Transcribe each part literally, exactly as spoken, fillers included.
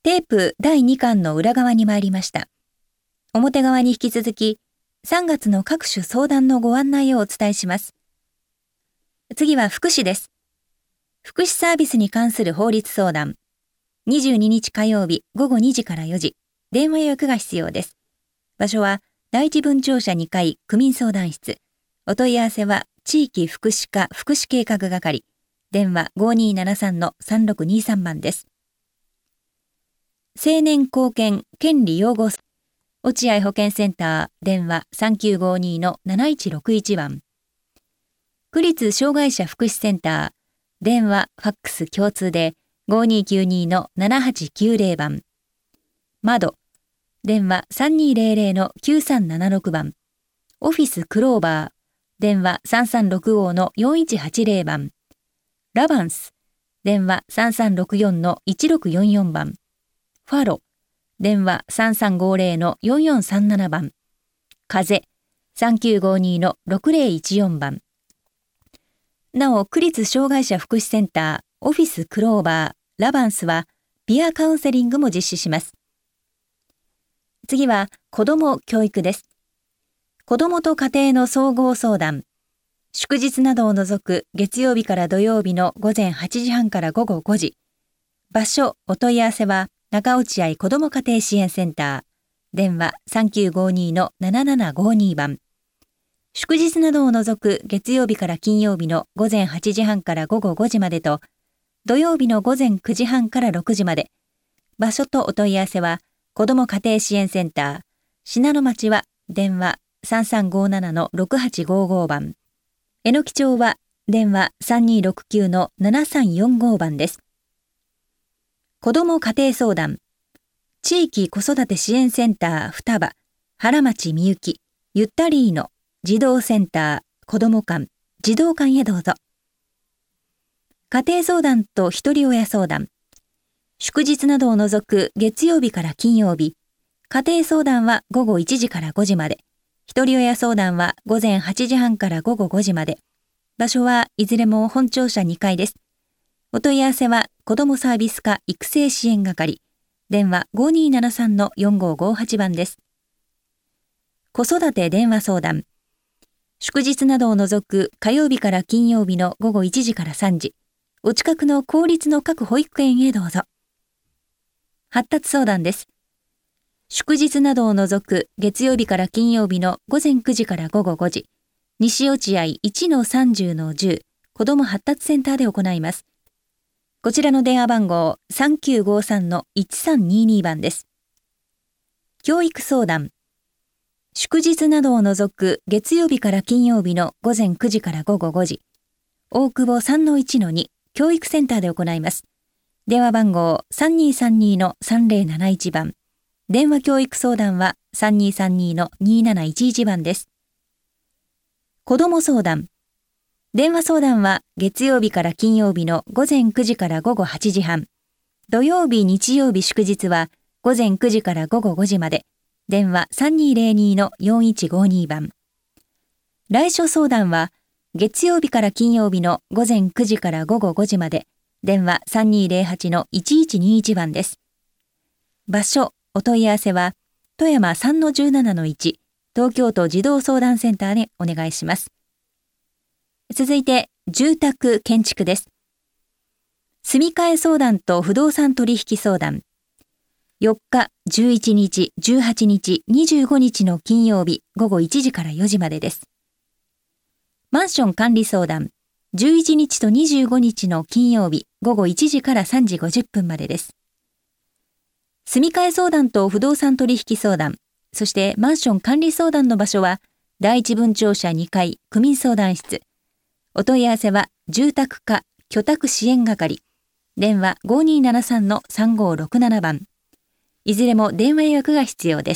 テープだいにかんの裏側に参りました。表側に引き続き、さんがつの各種相談のご案内をお伝えします。次は福祉です。福祉サービスに関する法律相談。にじゅうににち火曜日ごごにじからよじ、電話予約が必要です。場所は第一分庁舎にかい区民相談室。お問い合わせは地域福祉課福祉計画係。電話 ごにーななさんのさんろくにーさん 番です。青年貢献権利擁護落合保健センター電話 さんきゅうごにーのなないちろくいち 番。区立障害者福祉センター電話ファックス共通で ごにーきゅうにーのななはちきゅうぜろ 番。窓電話 さんにーぜろぜろのきゅうさんななろく 番。オフィスクローバー電話さんさんろくごのよんいちはちぜろ 番。ラバンス電話さんさんろくよんのいちろくよんよん 番。ファロ電話さんさんごぜろのよんよんさんなな 番。風さんきゅうごにーのろくぜろいちよん 番。なお、区立障害者福祉センター、オフィスクローバー、ラバンスは、ピアカウンセリングも実施します。次は、子ども教育です。子どもと家庭の総合相談。祝日などを除く月曜日から土曜日のごぜんはちじはんからごごごじ。場所、お問い合わせは、中落合子ども家庭支援センター。電話さんきゅうごにーのななななごにー 番。祝日などを除く月曜日から金曜日のごぜんはちじはんからごごごじまでと、土曜日のごぜんくじはんからろくじまで。場所とお問い合わせは、子ども家庭支援センター。信濃町は電話さんさんごななのろくはちごご 番。えのき町は電話さんにーろくきゅうのななさんよんご 番です。子ども家庭相談。地域子育て支援センター双葉、原町みゆき、ゆったりーの児童センター、子ども館、児童館へどうぞ。家庭相談とひとり親相談。祝日などを除く月曜日から金曜日。家庭相談はごごいちじからごじまで。ひとり親相談はごぜんはちじはんからごごごじまで。場所はいずれも本庁舎にかいです。お問い合わせは子どもサービス課育成支援係。電話ごにーななさんのよんごごはち 番です。子育て電話相談。祝日などを除く火曜日から金曜日のごごいちじからさんじ。お近くの公立の各保育園へどうぞ。発達相談です。祝日などを除く月曜日から金曜日のごぜんくじからごごごじ。西落合 いちのさんじゅうのじゅう 子ども発達センターで行います。こちらの電話番号さんきゅうごさんのいちさんにーにー 番です。教育相談。祝日などを除く月曜日から金曜日のごぜんくじからごごごじ。大久保 さんのいちのに 教育センターで行います。電話番号さんにーさんにーのさんぜろなないち 番。電話教育相談はさんにーさんにーのにーなないちいち 番です。子ども相談。電話相談は月曜日から金曜日のごぜんくじからごごはちじはん。土曜日、日曜日、祝日はごぜんくじからごごごじまで。電話さんにーぜろにーのよんいちごにー 番。来所相談は月曜日から金曜日のごぜんくじからごごごじまで。電話さんにーぜろはちのいちいちにいち 番です。場所、お問い合わせは富山 さんのじゅうななのいち 東京都児童相談センターでお願いします。続いて、住宅建築です。住み替え相談と不動産取引相談。よっか、じゅういちにち、じゅうはちにち、にじゅうごにちの金曜日ごごいちじからよじまでです。マンション管理相談。じゅういちにちとにじゅうごにちの金曜日ごごいちじからさんじごじゅっぷんまでです。住み替え相談と不動産取引相談、そしてマンション管理相談の場所は、第一分庁舎にかい区民相談室。お問い合わせは住宅課居宅支援係。電話ごにーななさんのさんごろくなな 番。いずれも電話予約が必要です。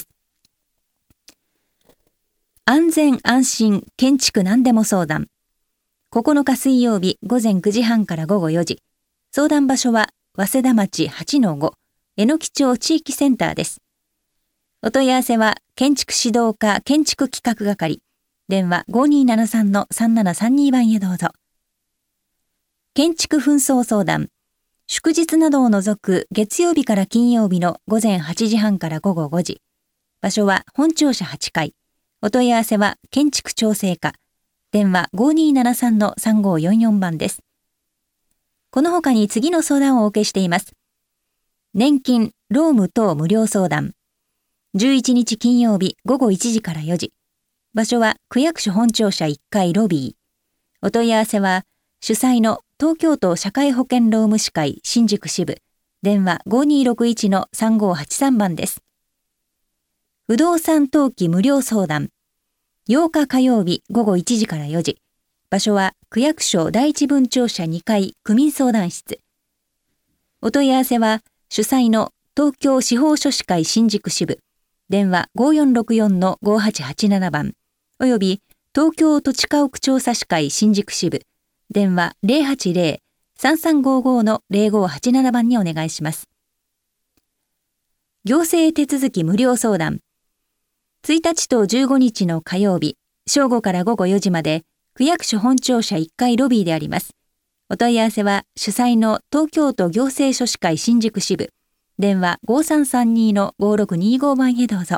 安全安心建築何でも相談。ここのか水曜日ごぜんくじはんからごごよじ。相談場所は早稲田町 はちのご、えのき町地域センターです。お問い合わせは建築指導課建築企画係。電話ごにーななさんのさんななさんに 番へどうぞ。建築紛争相談。 祝日などを除く月曜日から金曜日の午前はちじはんから午後ごじ。場所は本庁舎はちかい。お問い合わせは建築調整課。電話 ごにーななさんのさんごーよんよん 番です。この他に次の相談をお受けしています。年金、労務等無料相談。じゅういちにち金曜日午後いちじからよじ。場所は区役所本庁舎いっかいロビー。お問い合わせは主催の東京都社会保険労務士会新宿支部。電話 ごにーろくいちのさんごーはちさん 番です。不動産登記無料相談。ようか火曜日午後いちじからよじ。場所は区役所第一分庁舎にかい区民相談室。お問い合わせは主催の東京司法書士会新宿支部。電話 ごーよんろくよんのごーはちはちなな 番。および東京土地家屋調査士会新宿支部。電話 ゼロはちゼロ さんさんごーごーのゼロごーはちなな 番にお願いします。行政手続き無料相談。ついたちとじゅうごにちの火曜日、正午から午後よじまで、区役所本庁舎いっかいロビーであります。お問い合わせは主催の東京都行政書士会新宿支部。電話 ごーさんさんにのごーろくにご 番へどうぞ。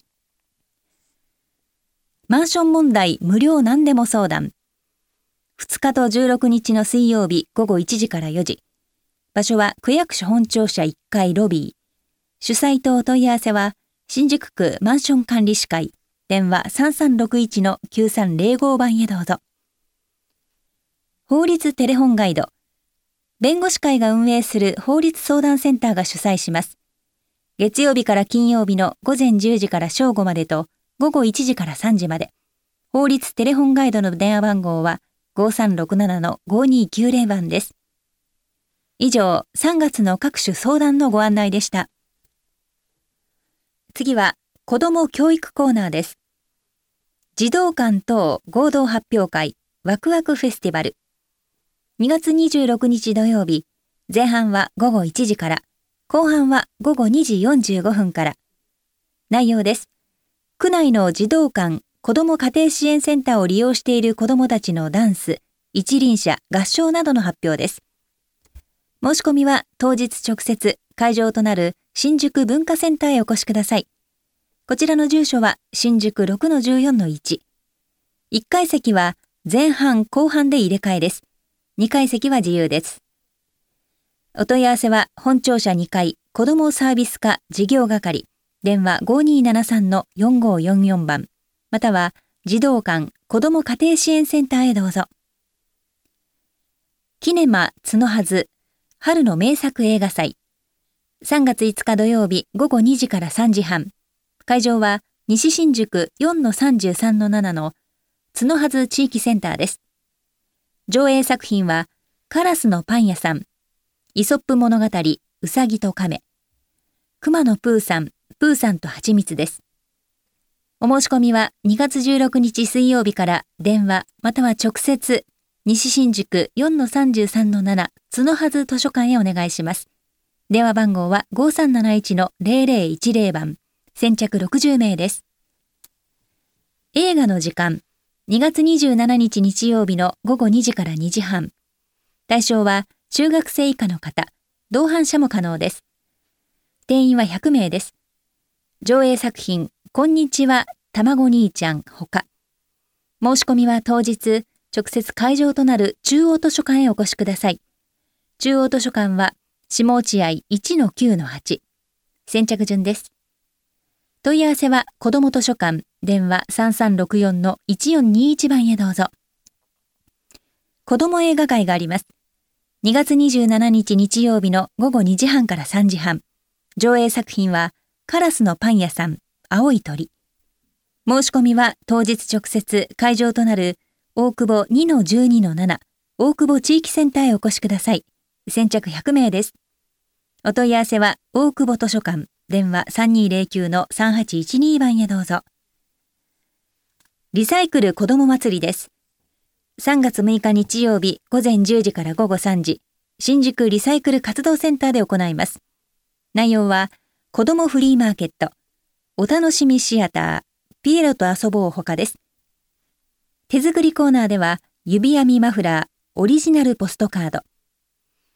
マンション問題無料何でも相談。ふつかとじゅうろくにちの水曜日午後いちじからよじ。場所は区役所本庁舎いっかいロビー。主催とお問い合わせは新宿区マンション管理士会。電話 さんさんろくいちのきゅうさんゼロご 番へどうぞ。法律テレホンガイド。弁護士会が運営する法律相談センターが主催します。月曜日から金曜日の午前じゅうじから正午までと午後いちじからさんじまで。法律テレホンガイドの電話番号はごーさんろくななのごーにーきゅうゼロ 番です。以上、さんがつの各種相談のご案内でした。次は子ども教育コーナーです。児童館等合同発表会ワクワクフェスティバル。にがつにじゅうろくにち土曜日、前半はごごいちじから、後半はごごにじよんじゅうごふんから。内容です。区内の児童館子ども家庭支援センターを利用している子どもたちのダンス、一輪車、合唱などの発表です。申し込みは当日直接会場となる新宿文化センターへお越しください。こちらの住所は新宿 ろくのじゅうよんのいち。いっかい席は前半後半で入れ替えです。にかい席は自由です。お問い合わせは本庁舎にかい子どもサービス課事業係。電話 ごーにーななさんのよんごーよんよん 番。または児童館子ども家庭支援センターへどうぞ。キネマつのはず春の名作映画祭。さんがついつか土曜日ごごにじからさんじはん。会場は西新宿 よんのさんじゅうさんのなな のつのはず地域センターです。上映作品はカラスのパン屋さん、イソップ物語うさぎと亀、熊のプーさん、プーさんとはちみつです。お申し込みはにがつじゅうろくにち水曜日から電話または直接西新宿 よんのさんじゅうさんのなな つのはず図書館へお願いします。電話番号は ごーさんなないちのゼロゼロいちゼロ 番。先着ろくじゅうめいです。映画の時間、にがつにじゅうしちにち日曜日のごごにじからにじはん。対象は中学生以下の方、同伴者も可能です。定員はひゃくめいです。上映作品、こんにちは、たまご兄ちゃんほか。申し込みは当日、直接会場となる中央図書館へお越しください。中央図書館は、下落合 いちのきゅうのはち。先着順です。問い合わせは子ども図書館電話 さんさんろくよんのいちよんにいち 番へどうぞ。子ども映画会があります。にがつにじゅうしちにち日曜日のごごにじはんからさんじはん。上映作品はカラスのパン屋さん、青い鳥。申し込みは当日直接会場となる大久保 にのじゅうにのなな 大久保地域センターへお越しください。先着ひゃくめいです。お問い合わせは大久保図書館電話 さんにーぜろきゅうのさんはちいちに 番へどうぞ。リサイクル子ども祭りです。さんがつむいか日曜日午前じゅうじから午後さんじ、新宿リサイクル活動センターで行います。内容は、子どもフリーマーケット、お楽しみシアター、ピエロと遊ぼうほかです。手作りコーナーでは、指編みマフラー、オリジナルポストカード。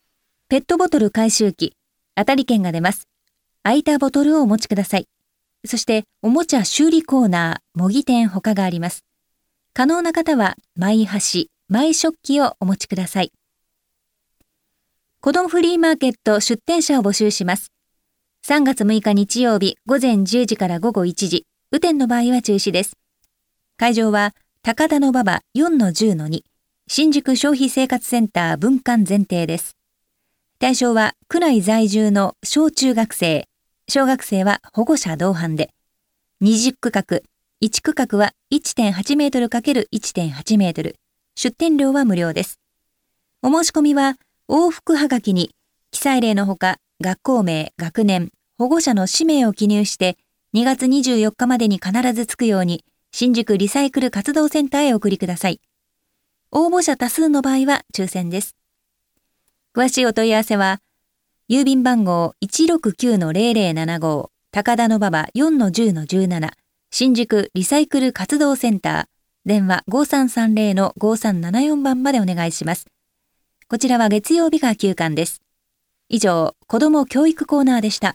ペットボトル回収機、当たり券が出ます。空いたボトルをお持ちください。そして、おもちゃ修理コーナー、模擬店他があります。可能な方は、マイ箸、マイ食器をお持ちください。子どもフリーマーケット出店者を募集します。さんがつむいか日曜日午前じゅうじから午後いちじ、雨天の場合は中止です。会場は、高田馬場 よんのじゅうのに、新宿消費生活センター分館前庭です。対象は、区内在住の小中学生、小学生は保護者同伴で、にじゅっくかく、いちくかくは いってんはちメートル×いってんはちメートル、出店料は無料です。お申し込みは、往復はがきに、記載例のほか、学校名、学年、保護者の氏名を記入して、にがつにじゅうよっかまでに必ず着くように、新宿リサイクル活動センターへお送りください。応募者多数の場合は抽選です。詳しいお問い合わせは、郵便番号 いちろくきゅうのゼロゼロななご、高田馬場 よんのじゅうのじゅうなな、新宿リサイクル活動センター、電話 ごさんさんゼロのごさんななよん 番までお願いします。こちらは月曜日が休館です。以上、子ども教育コーナーでした。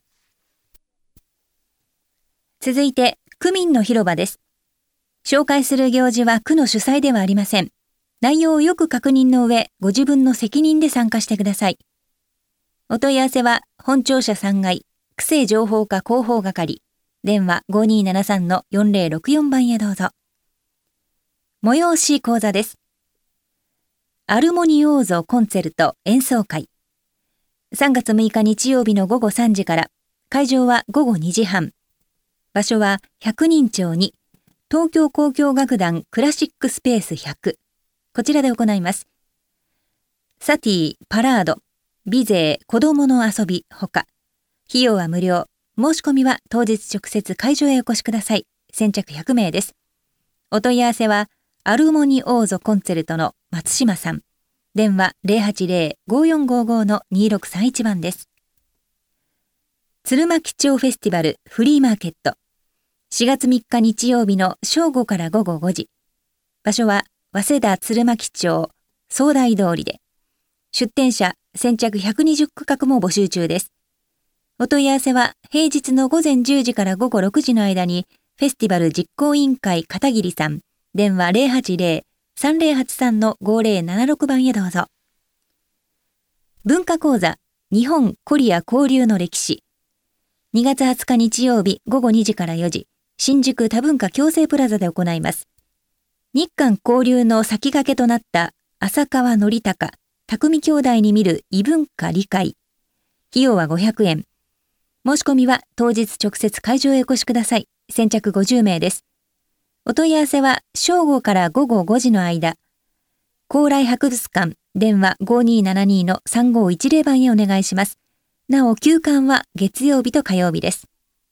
続いて、区民の広場です。紹介する行事は区の主催ではありません。内容をよく確認の上、ご自分の責任で参加してください。お問い合わせは、本庁舎さんがい、区政情報課広報係、電話 ごにーななさんのよんぜろろくよん 番へどうぞ。催し講座です。アルモニオーゾコンチェルト演奏会。さんがつむいか日曜日のごごさんじから、会場はごごにじはん。場所は百人町に、東京交響楽団クラシックスペースひゃく。こちらで行います。サティ、パラード、美勢、子供の遊び、ほか。費用は無料。申し込みは当日直接会場へお越しください。先着ひゃくめいです。お問い合わせは、アルモニオーゾコンチェルトの松島さん。電話 ゼロはちゼロ ごよんごご のにろくさんいち 番です。鶴巻町フェスティバルフリーマーケット。しがつみっか日曜日の正午から午後ごじ。場所は早稲田鶴巻町総大通りで。出店者先着ひゃくにじゅっくかくも募集中です。お問い合わせは平日の午前じゅうじから午後ろくじの間にフェスティバル実行委員会片桐さん。電話 ゼロはちゼロ さんゼロはちさんのごぜろななろく 番へどうぞ。文化講座日本コリア交流の歴史。にがつはつか日曜日ごごにじからよじ、新宿多文化共生プラザで行います。日韓交流の先駆けとなった浅川典孝、匠兄弟に見る異文化理解。費用はごひゃくえん。申し込みは当日直接会場へお越しください。先着ごじゅうめいです。お問い合わせは正午から午後ごじの間。高麗博物館電話 ごにーななに のさんごいちゼロ 番へお願いします。なお休館は月曜日と火曜日です。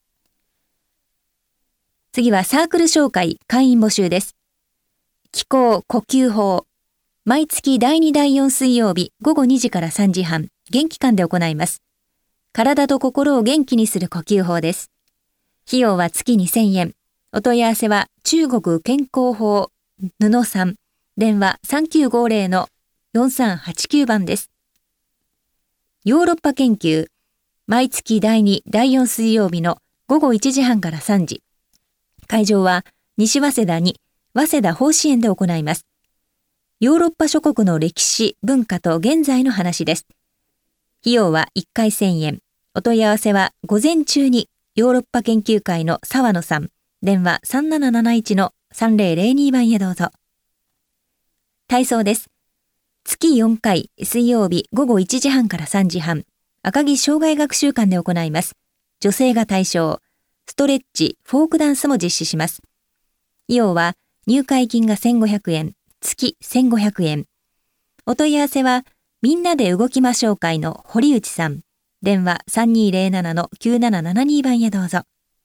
次はサークル紹介会員募集です。気候呼吸法。毎月だいにだいよん水曜日ごごにじからさんじはん、元気館で行います。体と心を元気にする呼吸法です。費用は月にせんえん。お問い合わせは中国健康法布さん。電話 さんきゅうごゼロ のよんさんはちきゅう 番です。ヨーロッパ研究。毎月だいに、だいよん水曜日のごごいちじはんからさんじ。会場は西早稲田に早稲田法支園で行います。ヨーロッパ諸国の歴史、文化と現在の話です。費用はいっかいせんえん。お問い合わせは午前中にヨーロッパ研究会の沢野さん。電話 さんなななないち のさんぜろゼロに 番へどうぞ。体操です。月よんかい水曜日ごごいちじはんからさんじはん、赤城障害学習館で行います。女性が対象、ストレッチ、フォークダンスも実施します。費用は入会金がせんごひゃくえん、月せんごひゃくえん。お問い合わせはみんなで動きましょう会の堀内さん。電話 さんにーぜろなな のきゅうななななに 番へどうぞ。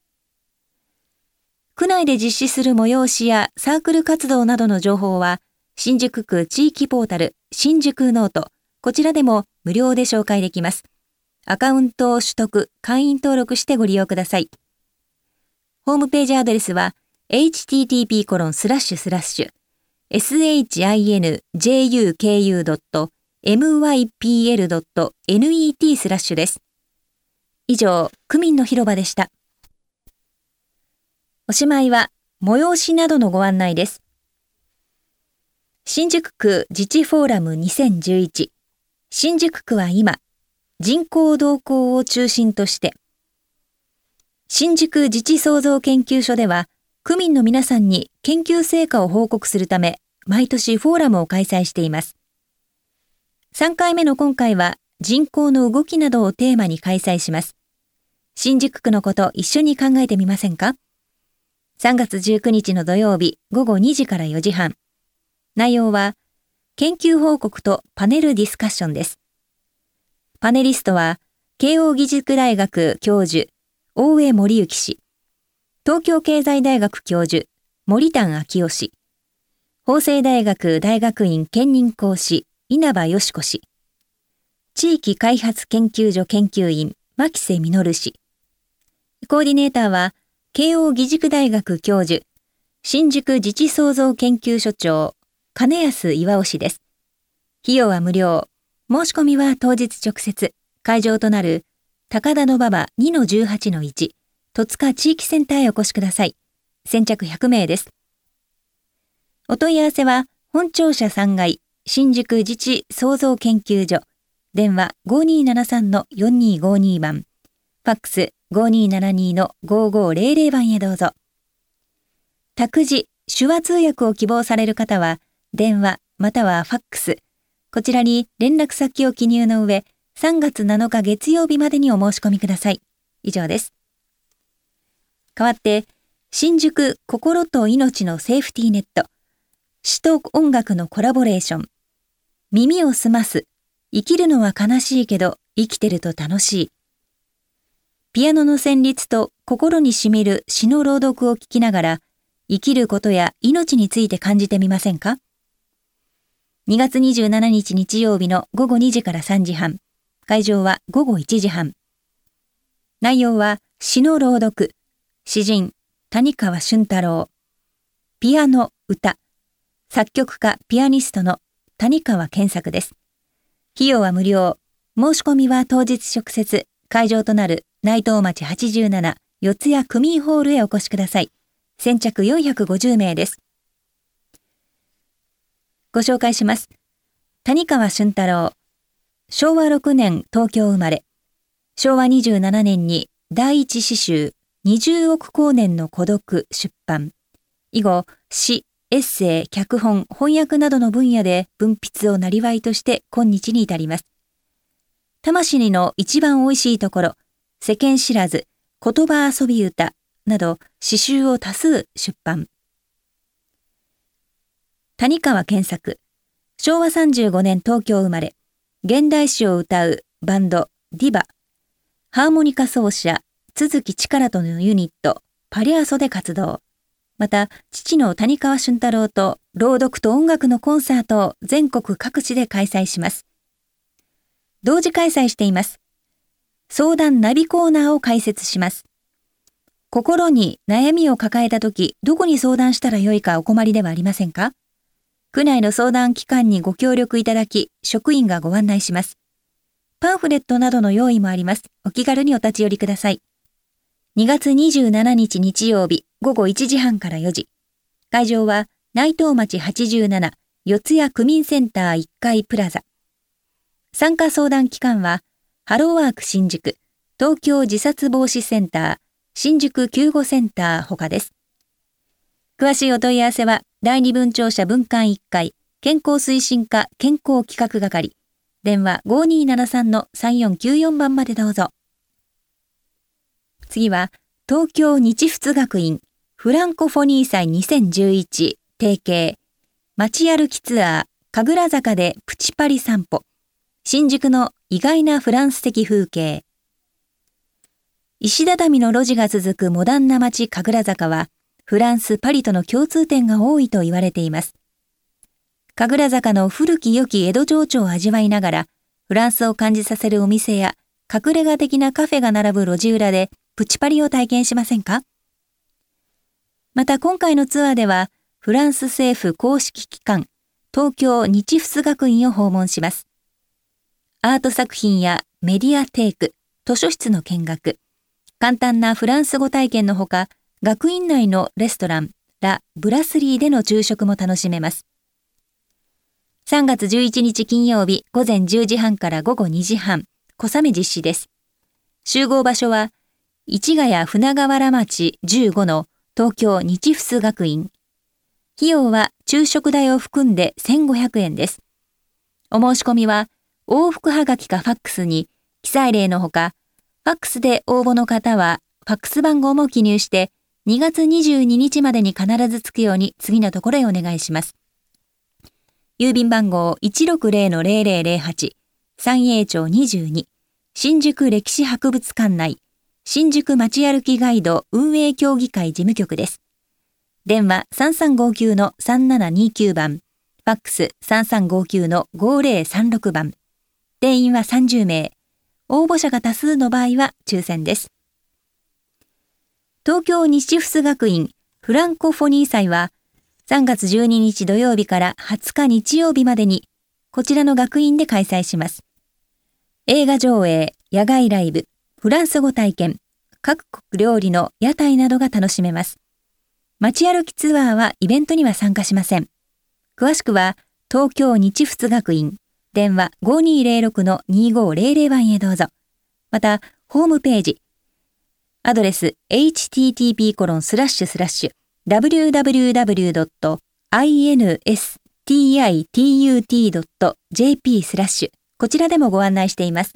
区内で実施する催しやサークル活動などの情報は、新宿区地域ポータル、新宿ノート、こちらでも無料で紹介できます。アカウントを取得、会員登録してご利用ください。ホームページアドレスは、エイチティーティーピーコロンスラッシュスラッシュエスエイチアイエヌジェイユーケーユードットエムワイピーエルドットネット スラッシュです。以上、区民の広場でした。おしまいは、催しなどのご案内です。新宿区自治フォーラムにせんじゅういち。新宿区は今、人口動向を中心として。新宿自治創造研究所では、区民の皆さんに研究成果を報告するため、毎年フォーラムを開催しています。さんかいめの今回は、人口の動きなどをテーマに開催します。新宿区のこと一緒に考えてみませんか？さんがつじゅうくにちの土曜日ごごにじからよじはん。内容は、研究報告とパネルディスカッションです。パネリストは、慶應義塾大学教授、大江森幸氏、東京経済大学教授、森丹昭夫氏、法政大学大学院兼任講師、稲葉よし子氏、地域開発研究所研究員、牧瀬実氏、コーディネーターは、慶應義塾大学教授、新宿自治創造研究所長、金安岩尾氏です。費用は無料。申し込みは当日直接。会場となる高田馬場 にのじゅうはちのいち 戸塚地域センターへお越しください。先着ひゃくめいです。お問い合わせは本庁舎さんがい新宿自治創造研究所。電話 ごにーななさんのよんにーごに 番。ファックス ごにーななにのごごぜろぜろ 番へどうぞ。託児、手話通訳を希望される方は電話またはファックス。こちらに連絡先を記入の上、さんがつなのか月曜日までにお申し込みください。以上です。代わって、新宿心と命のセーフティーネット、詩と音楽のコラボレーション、耳をすます、生きるのは悲しいけど生きてると楽しい。ピアノの旋律と心にしみる詩の朗読を聞きながら、生きることや命について感じてみませんか？にがつにじゅうしちにち日曜日のごごにじからさんじはん。会場はごごいちじはん。内容は詩の朗読。詩人、谷川俊太郎。ピアノ、歌。作曲家、ピアニストの谷川健作です。費用は無料。申し込みは当日直接。会場となる内藤町はちじゅうなな四谷区民ホールへお越しください。先着よんひゃくごじゅうめいです。ご紹介します。谷川俊太郎。しょうわろくねん東京生まれ。しょうわにじゅうななねんに第一詩集にじゅうおく光年の孤独出版。以後、詩、エッセイ、脚本、翻訳などの分野で文筆をなりわいとして今日に至ります。魂の一番おいしいところ、世間知らず、言葉遊び歌など詩集を多数出版。谷川健作。しょうわさんじゅうごねん東京生まれ。現代詩を歌うバンドディバ。ハーモニカ奏者都築力とのユニットパリアソで活動。また父の谷川俊太郎と朗読と音楽のコンサートを全国各地で開催します。同時開催しています。相談ナビコーナーを開設します。心に悩みを抱えたとき、どこに相談したらよいかお困りではありませんか？区内の相談機関にご協力いただき、職員がご案内します。パンフレットなどの用意もあります。お気軽にお立ち寄りください。にがつにじゅうしちにち日曜日ごごいちじはんからよじ。会場は内藤町はちじゅうなな四谷区民センターいっかいプラザ。参加相談機関はハローワーク新宿、東京自殺防止センター、新宿救護センター他です。詳しいお問い合わせは第二分庁舎分館いっかい健康推進課健康企画係。電話 ごにーななさんのさんよんきゅうよん 番までどうぞ。次は東京日仏学院フランコフォニー祭にせんじゅういち提携街歩きツアー神楽坂でプチパリ散歩新宿の意外なフランス的風景。石畳の路地が続くモダンな街神楽坂はフランス・パリとの共通点が多いと言われています。神楽坂の古き良き江戸情緒を味わいながら、フランスを感じさせるお店や隠れ家的なカフェが並ぶ路地裏でプチパリを体験しませんか？また今回のツアーでは、フランス政府公式機関、東京日仏学院を訪問します。 アート作品やメディアテーク、図書室の見学、簡単なフランス語体験のほか、学院内のレストラン、ラ・ブラスリーでの昼食も楽しめます。さんがつじゅういちにち金曜日、午前じゅうじはんから午後にじはん、小雨実施です。集合場所は、市ヶ谷船河原町じゅうごの東京日衾学院。費用は昼食代を含んでせんごひゃくえんです。お申し込みは、往復はがきかファックスに、記載例のほか、ファックスで応募の方は、ファックス番号も記入して、にがつにじゅうににちまでに必ず着くように次のところへお願いします。郵便番号 いちろくぜろのぜろぜろぜろはち、三栄町にじゅうに、新宿歴史博物館内、新宿街歩きガイド運営協議会事務局です。電話 さんさんごきゅうのさんななにきゅう 番、ファックス さんさんごきゅうのごぜろさんろく 番。定員はさんじゅうめい。応募者が多数の場合は抽選です。東京日衾学院フランコフォニー祭はさんがつじゅうににち土曜日からはつか日曜日までにこちらの学院で開催します。映画上映、野外ライブ、フランス語体験、各国料理の屋台などが楽しめます。街歩きツアーはイベントには参加しません。詳しくは東京日衾学院電話 ごにーぜろろくのにごぜろぜろ 番へどうぞ。また、ホームページ、アドレス エイチティーティーピーコロンスラッシュスラッシュダブリューダブリューダブリュードットアイエヌエスティーアイティーユーティードットジェーピー スラッシュこちらでもご案内しています。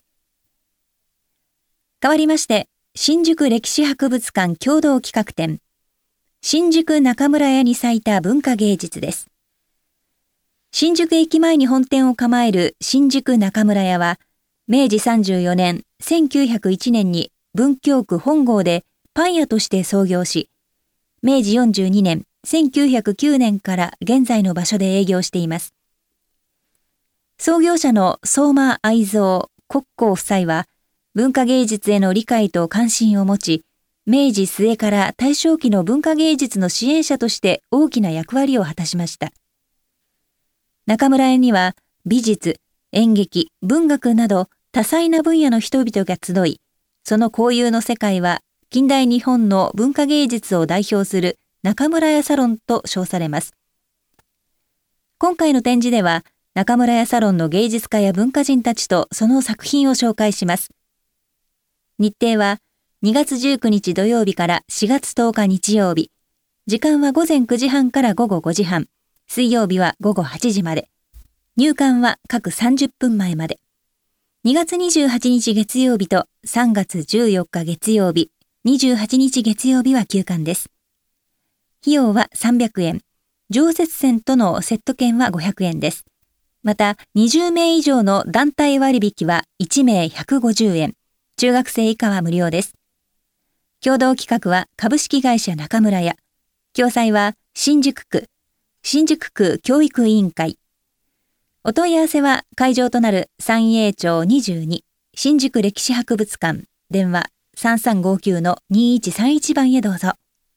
代わりまして、新宿歴史博物館共同企画展、新宿中村屋に咲いた文化芸術です。新宿駅前に本店を構える新宿中村屋は、めいじさんじゅうよねん、せんきゅうひゃくいちねんに文京区本郷でパン屋として創業し、めいじよんじゅうにねん、せんきゅうひゃくきゅうねんから現在の場所で営業しています。創業者の相馬愛蔵国公夫妻は、文化芸術への理解と関心を持ち、めいじ末から大正期の文化芸術の支援者として大きな役割を果たしました。中村屋には美術、演劇、文学など多彩な分野の人々が集い、その交友の世界は近代日本の文化芸術を代表する中村屋サロンと称されます。今回の展示では、中村屋サロンの芸術家や文化人たちとその作品を紹介します。日程はにがつじゅうくにち土曜日からしがつとおか日曜日。時間はごぜんくじはんからごごごじはん。水曜日はごごはちじまで。入館は各さんじゅっぷんまえまで。にがつにじゅうはちにち月曜日とさんがつじゅうよっか月曜日、にじゅうはちにち月曜日は休館です。費用はさんびゃくえん。常設船とのセット券はごひゃくえんです。また、にじゅうめい以上の団体割引はいちめいひゃくごじゅうえん。中学生以下は無料です。共同企画は株式会社中村屋。共催は新宿区、新宿区教育委員会。お問い合わせは会場となる三栄町にじゅうに、新宿歴史博物館、電話 さんさんごきゅうのにいちさんいち 番へどうぞ。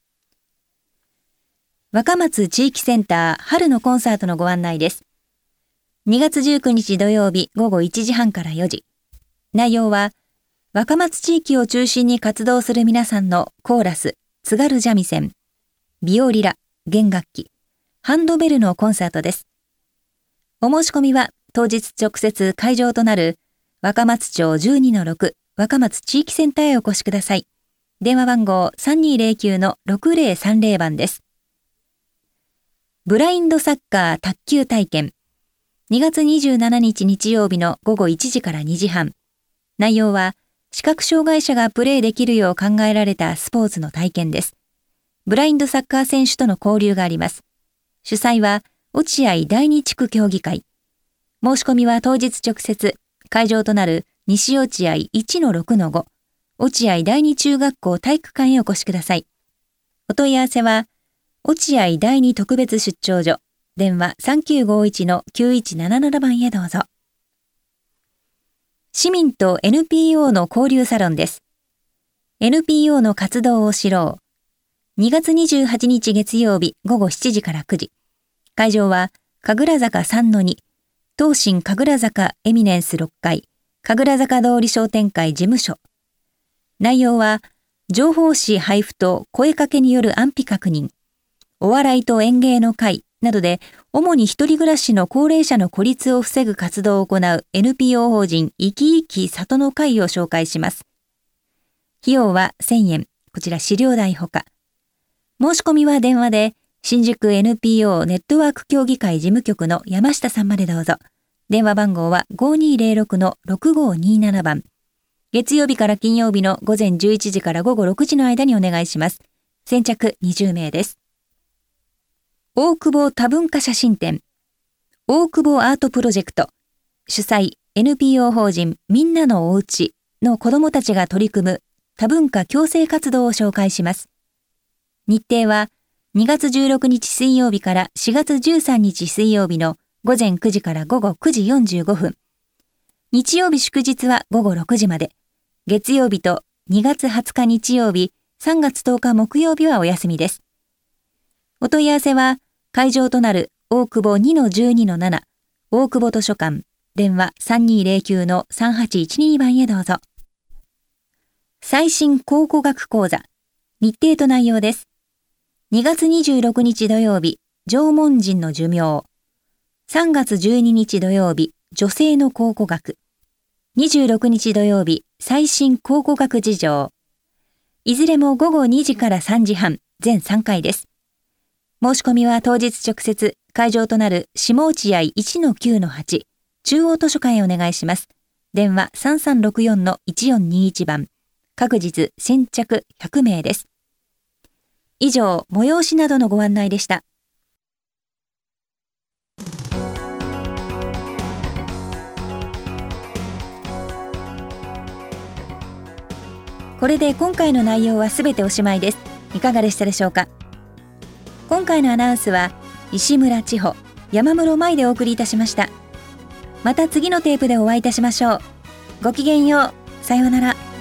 若松地域センター春のコンサートのご案内です。にがつじゅうくにち土曜日ごごいちじはんからよじ。内容は、若松地域を中心に活動する皆さんのコーラス、津軽三味線、ビオリラ、弦楽器、ハンドベルのコンサートです。お申し込みは当日直接会場となる若松町 じゅうにのろく 若松地域センターへお越しください。電話番号 さんにーぜろきゅうのろくぜろさんぜろ 番です。ブラインドサッカー卓球体験。にがつにじゅうしちにち日曜日のごごいちじからにじはん。内容は視覚障害者がプレーできるよう考えられたスポーツの体験です。ブラインドサッカー選手との交流があります。主催は落合第二地区協議会。申し込みは当日直接、会場となる西落合 いちのろくのご、落合第二中学校体育館へお越しください。お問い合わせは、落合第二特別出張所、電話 さんきゅうごいちのきゅういちなななな 番へどうぞ。市民と エヌピーオー の交流サロンです。エヌピーオー の活動を知ろう。にがつにじゅうはちにち月曜日ごごしちじからくじ。会場は、神楽坂さんのに、東進神楽坂エミネンスろっかい、 神楽坂通り商店会事務所。内容は、情報誌配布と声かけによる安否確認、お笑いと演芸の会などで、主に一人暮らしの高齢者の孤立を防ぐ活動を行う エヌピーオー 法人いきいき里の会を紹介します。費用はせんえん、こちら資料代ほか。申し込みは電話で、新宿 エヌピーオー ネットワーク協議会事務局の山下さんまでどうぞ。電話番号は ごにーぜろろくのろくごにーなな 番。月曜日から金曜日の午前じゅういちじから午後ろくじの間にお願いします。先着にじゅうめいです。大久保多文化写真展。大久保アートプロジェクト。主催 エヌピーオー 法人みんなのおうちの子どもたちが取り組む多文化共生活動を紹介します。日程はにがつじゅうろくにち水曜日からしがつじゅうさんにち水曜日の午前くじから午後くじよんじゅうごふん。日曜日祝日は午後ろくじまで。月曜日とにがつはつか日曜日、さんがつとおか木曜日はお休みです。お問い合わせは会場となる大久保 にのじゅうにのなな 大久保図書館電話 さんにーぜろきゅうのさんはちいちに 番へどうぞ。最新考古学講座。日程と内容です。にがつにじゅうろくにち土曜日、縄文人の寿命。さんがつじゅうににち土曜日、女性の考古学。にじゅうろくにち土曜日、最新考古学事情。いずれもごごにじからさんじはん、全さんかいです。申し込みは当日直接、会場となる下落合 いちのきゅうのはち、中央図書館へお願いします。電話さんさんろくよんのいちよんにいち 番。各日先着ひゃくめいです。以上、催しなどのご案内でした。これで今回の内容はすべておしまいです。いかがでしたでしょうか。今回のアナウンスは石村千穂、山室舞でお送りいたしました。また次のテープでお会いいたしましょう。ごきげんよう。さようなら。